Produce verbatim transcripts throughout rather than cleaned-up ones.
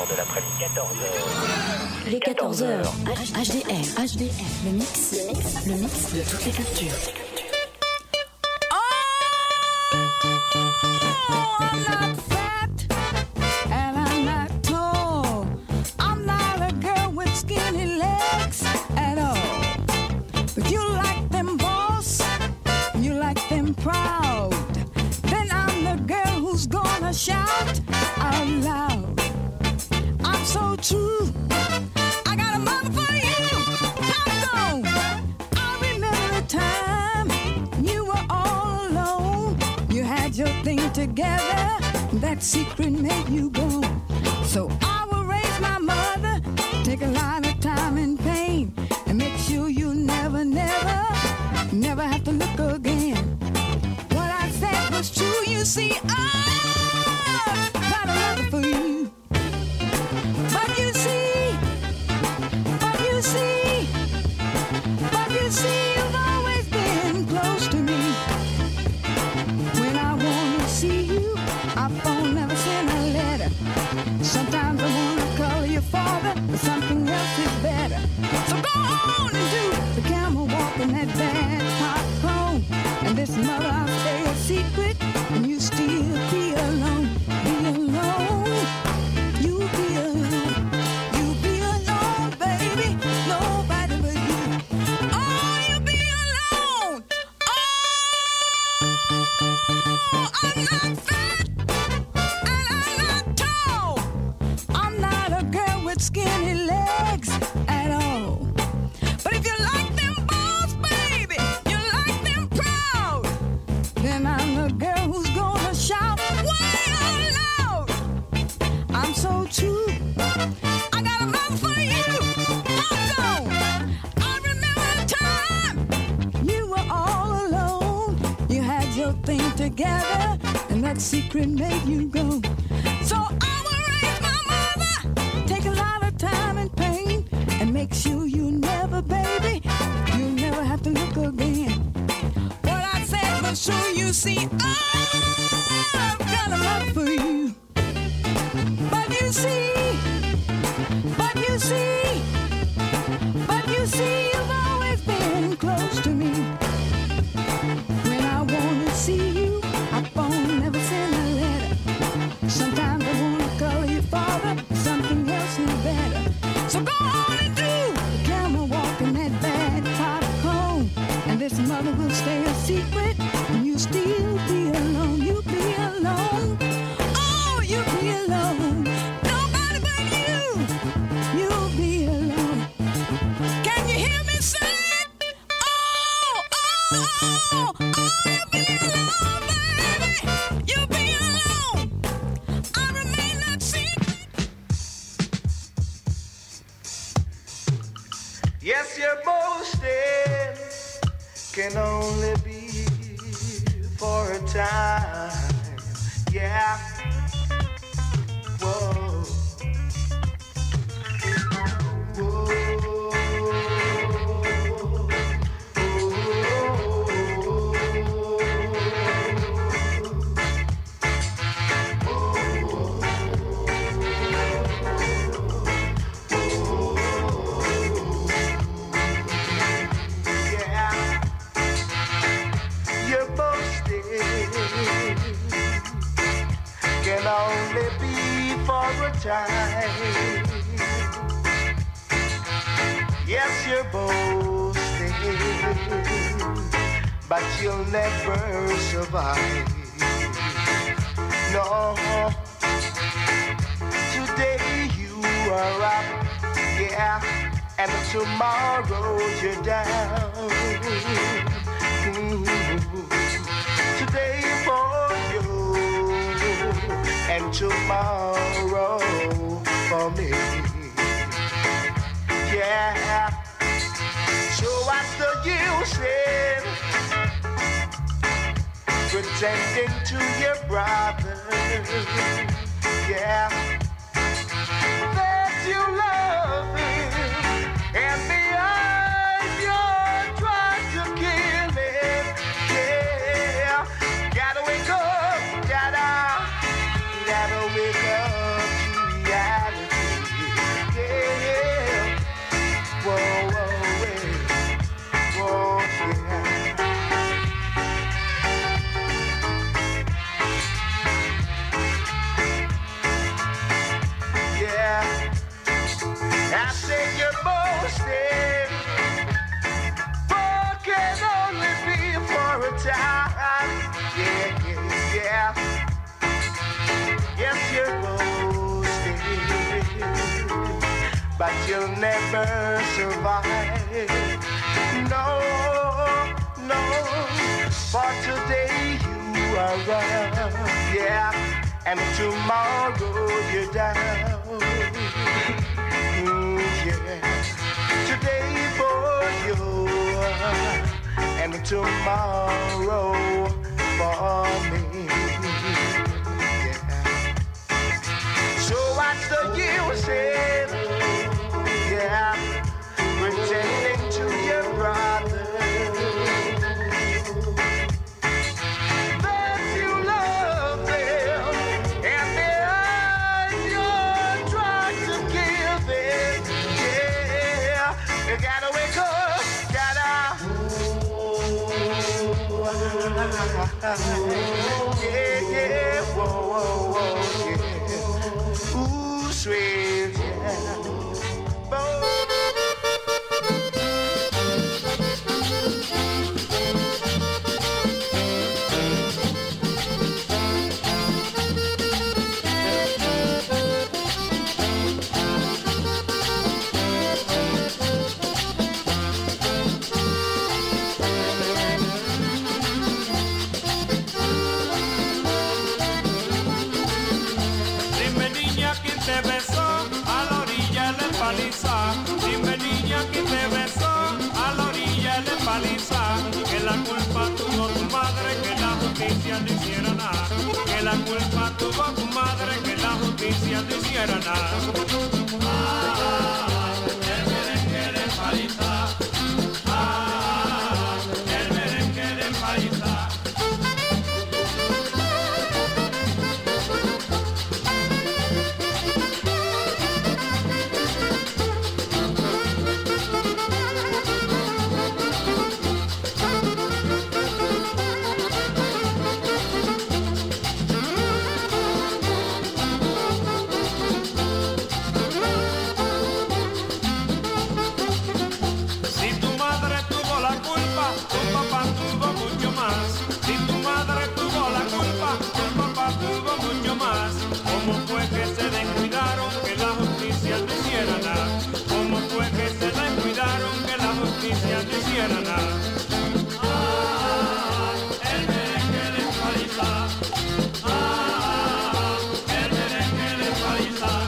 heures de l'après-midi. quatorze heures. Les quatorze heures. H D R. H D R. Le mix. Le mix. Le mix de toutes les cultures. Shout out loud, I'm so true. I got a mother for you. Come on. I remember the time you were all alone. You had your thing together. That secret made you go. So I will raise my mother. Take a lot of time and pain and make sure you never, never, never have to look again. What I said was true. You see, I for you. But you see, but you see, but you see, you've always been close to me. When I wanna see you, I phone, never send a letter. Sometimes I wanna call your father, but something else is better. So go on and do the camel walk in that bad popcorn. And this mother, I'll stay a secret, and you still be alone, be alone. You be alone, you be alone, baby. Nobody but you. Oh, you be alone. Oh, I'm not fat and I'm not tall. I'm not a girl with skinny legs at all. But if you like them balls, baby, you like them proud, then I'm the girl who's gonna shout way out loud. I'm so true. I got a love for you. Hold on. I remember the time you were all alone. You had your thing together, and that secret made you go. So I will raise my mother. Take a lot of time and pain, and make sure you never, baby, you never have to look again. What I said was true. You see, I've got a love for you. But you see, but you see, but you see, you've always been close to me. When I wanna see you, I phone, never send a letter. Sometimes I wanna call your father, but something else is better. So go on and do the camel walk in that bad popcorn. And this mother will stay a secret, and you still be alone, you be alone. Oh, you be alone. Nobody but you. You'll be alone. Can you hear me say it? Oh, oh, oh, oh, you be alone, baby. You be alone. I remain that secret. Yes, your boasting can only be for a time. Yeah. Whoa. Only be for a time. Yes, you're boasting, but you'll never survive. No, today you are up, yeah, and tomorrow you're down. Mm-hmm. Today for you, and tomorrow for me. Yeah. So what's the use in pretending to your brother? Yeah. That you love him, and behind you're trying to kill him. Yeah. Gotta wake up, gotta, gotta wake up to reality. will never survive. No, no, for today you are up, yeah, and tomorrow you're down. Mm, yeah, today for you and tomorrow for me. Yeah. So what's the use, yeah, pretending to your brother that you love them, and then you're trying to kill them. Yeah, you gotta wake up, gotta. Yeah, yeah, whoa, whoa, whoa, yeah. Ooh, sweet, yeah. Boy. Dime niña que te besó a la orilla de paliza, que la culpa tuvo tu madre, que la justicia no hiciera nada, que la culpa tuvo tu madre, que la justicia no hiciera nada. Ah, el merengue de paliza, ah, el merengue de paliza. ¿Cómo fue que se descuidaron que la justicia no hiciera nada? ¿Cómo fue que se descuidaron que la justicia no hiciera nada? Ah, el merengue de paliza. Ah, el merengue de paliza.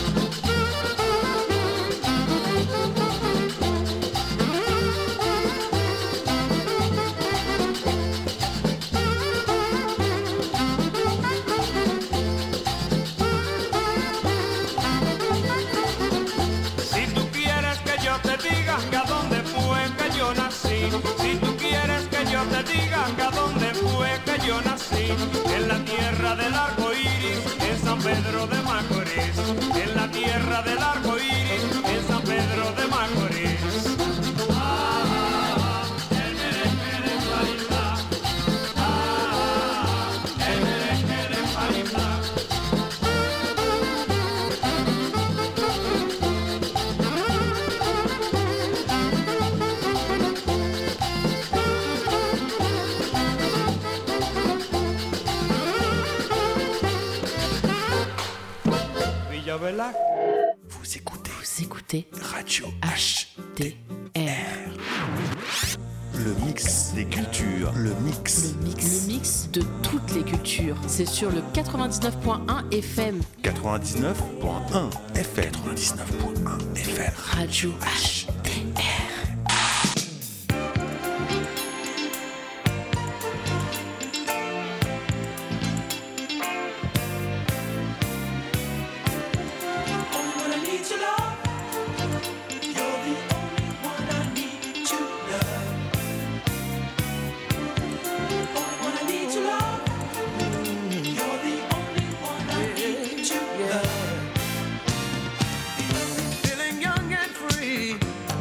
Si tú quieres que yo te diga que a dónde fue que yo nací, en la tierra del arco iris, en San Pedro de Macorís, en la tierra del arco iris, en San Pedro de Macorís. Ah, el merengue de paliza, ah, el merengue de paliza. Vous écoutez, Vous écoutez Radio H D R. Le mix des cultures, le mix. Le mix. Le mix de toutes les cultures. C'est sur le quatre-vingt-dix-neuf point un F M. quatre-vingt-dix-neuf point un F M. quatre-vingt-dix-neuf point un F M. Radio H D R. Feeling young and free.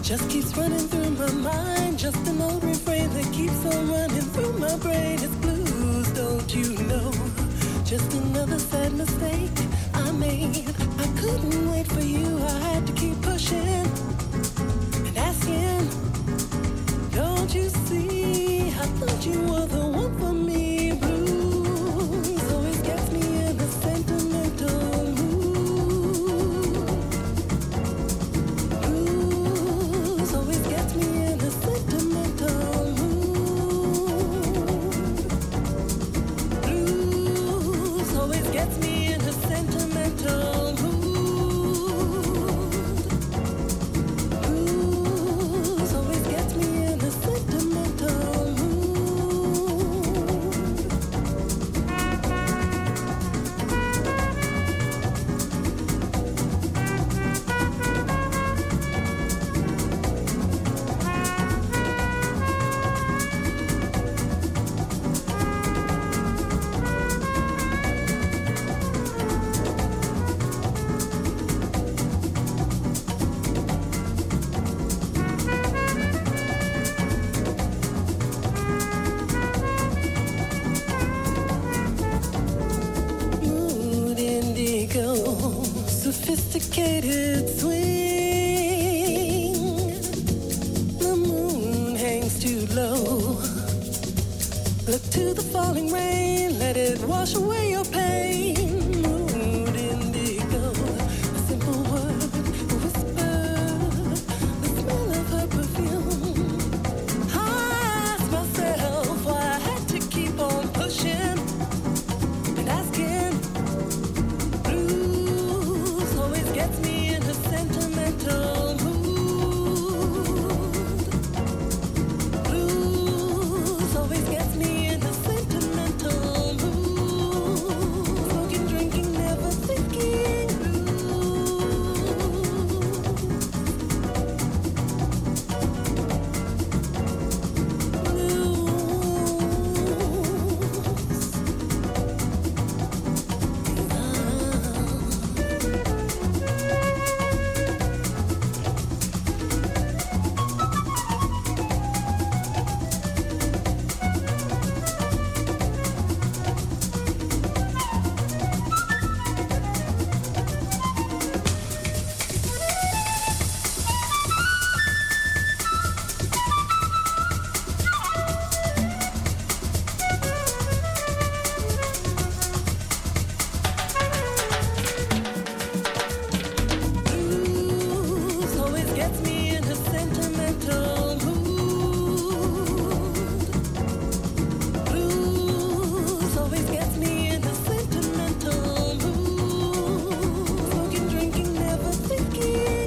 just keeps running through my mind. Just an old refrain that keeps on running through my brain. It's blues, don't you know? Just another sad mistake I made. I couldn't wait for you, I had to keep pushing and asking. Don't you see, I thought you were the one for me. Blues always gets me in a sentimental mood. Blues always gets me in a sentimental mood. Blues always gets me in a sentimental mood. Blues always gets me in a sentimental mood. Mood indigo, sophisticated swing. The moon hangs too low. Look to the falling rain, let it wash away your pain. Mood indigo, a simple word, a whisper, the smell of her perfume. I asked myself why I had to keep on pushing and asking. Blues always gets me in a sentimental mood. Blues always gets me in a sentimental mood. Smoking, drinking, never thinking. Blues always gets me in a sentimental mood. Blues always gets me in a sentimental mood. Smoking, drinking, never thinking.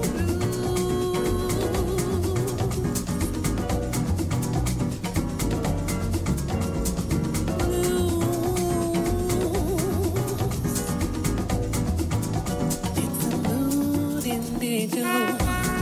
Blues. It's a mood indigo.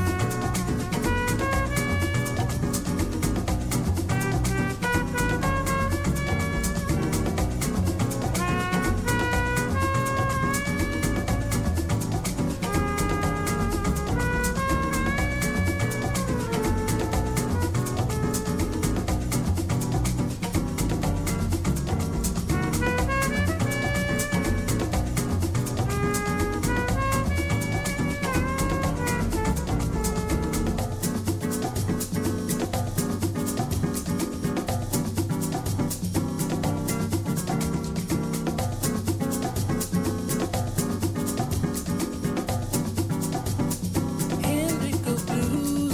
Indigo blues.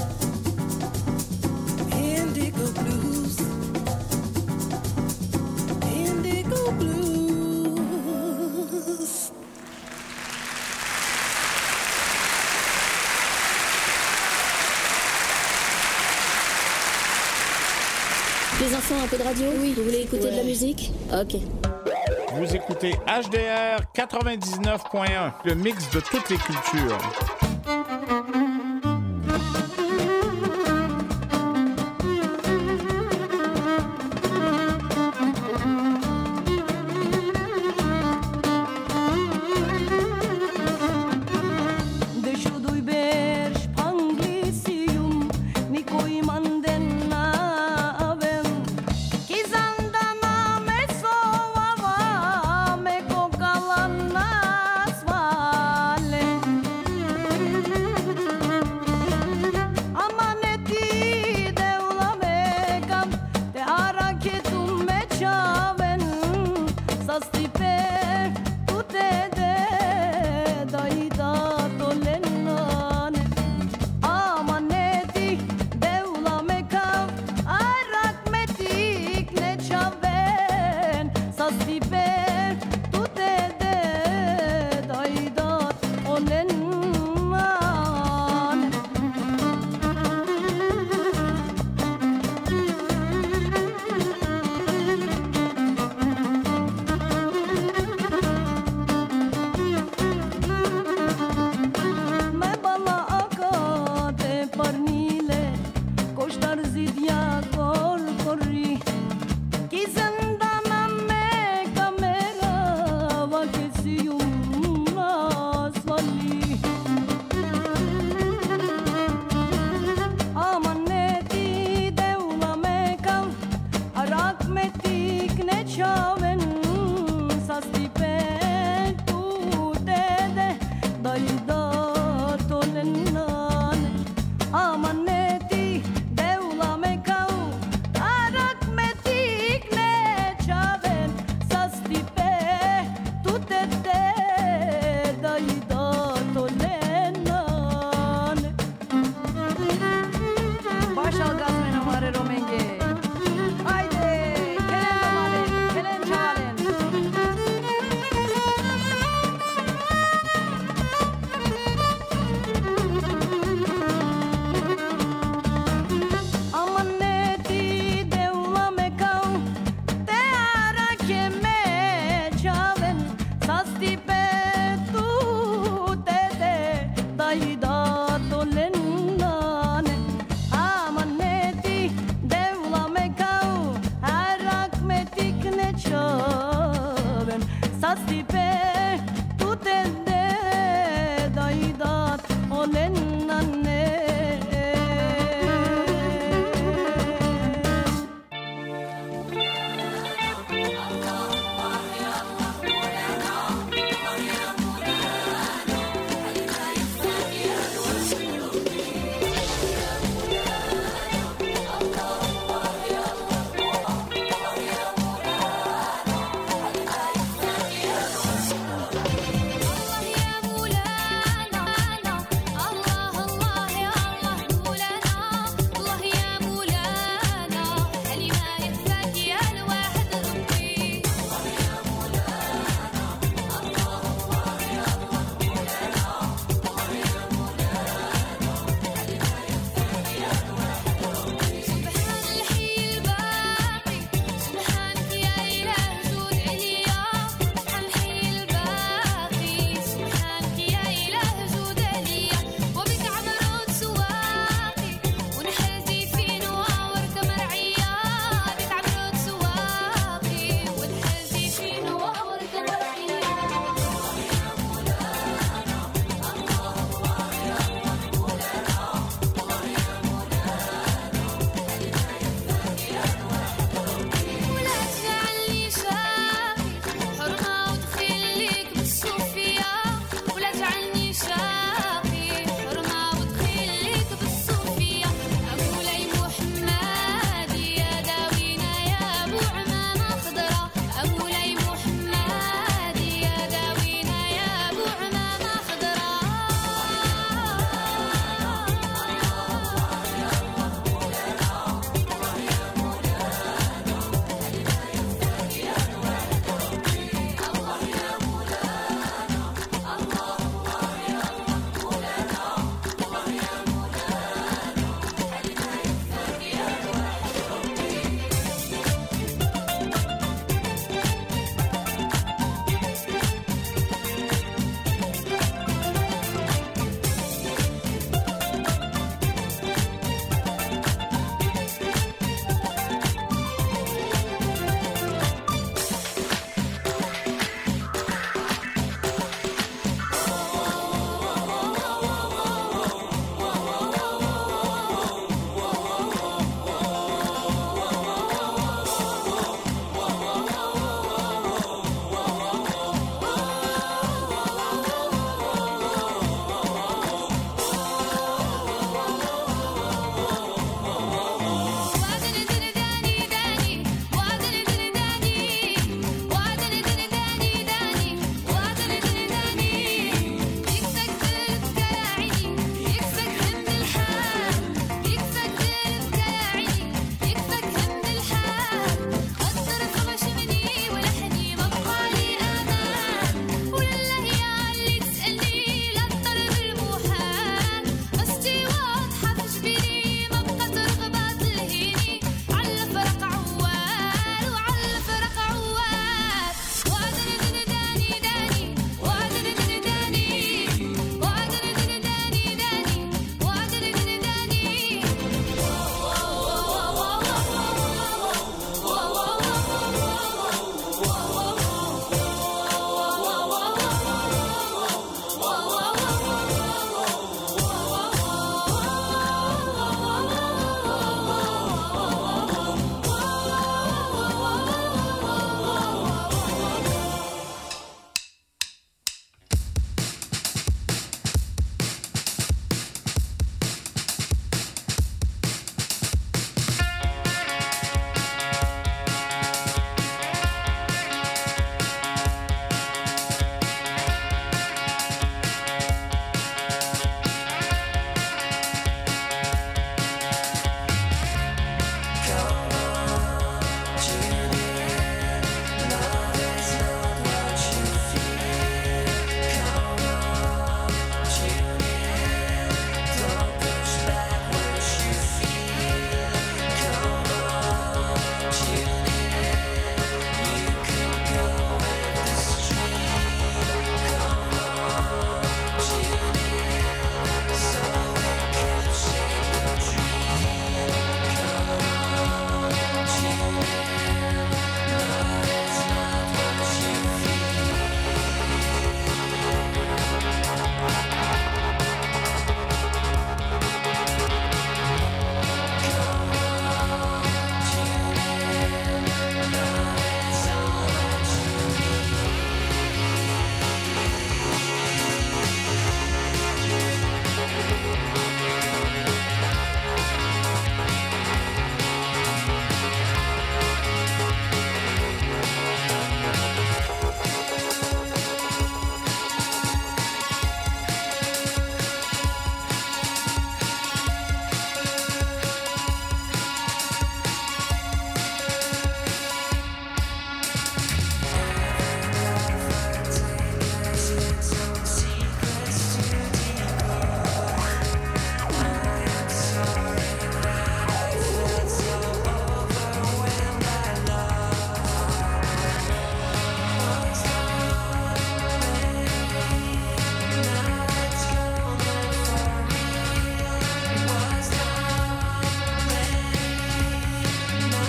Indigo blues. Indigo blues. Les enfants, un peu de radio? Oui. Vous voulez écouter de la musique? Ok. Vous écoutez H D R quatre-vingt-dix-neuf point un, le mix de toutes les cultures.